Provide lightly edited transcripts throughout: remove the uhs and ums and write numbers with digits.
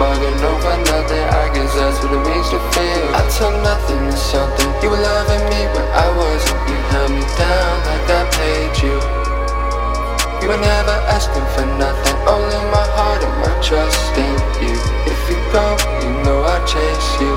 Bugging over nothing, I guess that's what it means to feel. I took nothing to something. You were loving me, but I wasn't. You held me down like I paid you. You were never asking for nothing, only my heart and my trust in you. If you go, you know I'll chase you.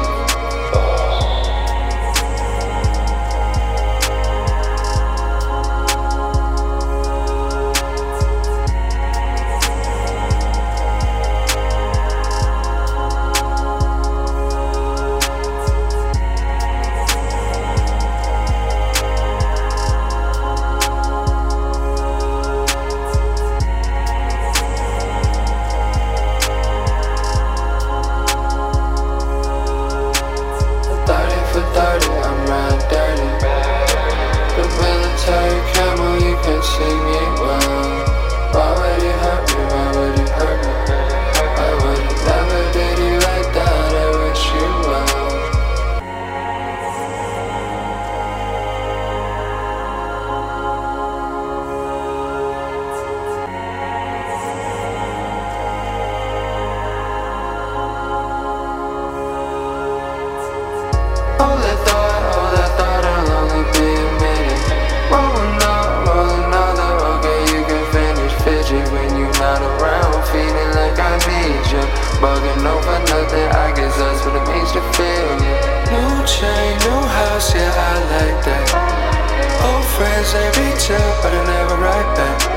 All that thought I'll only be a minute. Rolling another, okay, you can finish. Fidget when you're not around, feeling like I need you. Bugging over nothing, I guess that's what it means to feel you. New chain, new house, yeah, I like that. Old friends, they reach out, but I never write back.